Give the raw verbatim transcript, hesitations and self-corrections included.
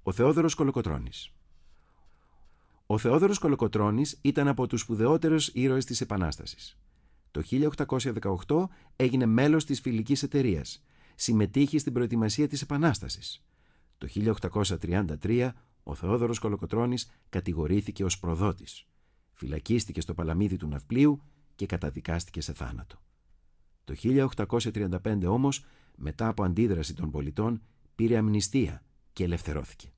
Ο Θεόδωρος Κολοκοτρώνης. Ο Θεόδωρος Κολοκοτρώνης ήταν από τους σπουδαιότερους ήρωες της Επανάστασης. Το χίλια οκτακόσια δεκαοκτώ έγινε μέλος της Φιλικής Εταιρείας. Συμμετείχε στην προετοιμασία της Επανάστασης. Το χίλια οκτακόσια τριάντα τρία ο Θεόδωρος Κολοκοτρώνης κατηγορήθηκε ως προδότης. Φυλακίστηκε στο παλαμίδι του ναυπλίου και καταδικάστηκε σε θάνατο. Το χίλια οκτακόσια τριάντα πέντε όμως, μετά από αντίδραση των πολιτών, πήρε αμνηστία και ελευθερώθηκε.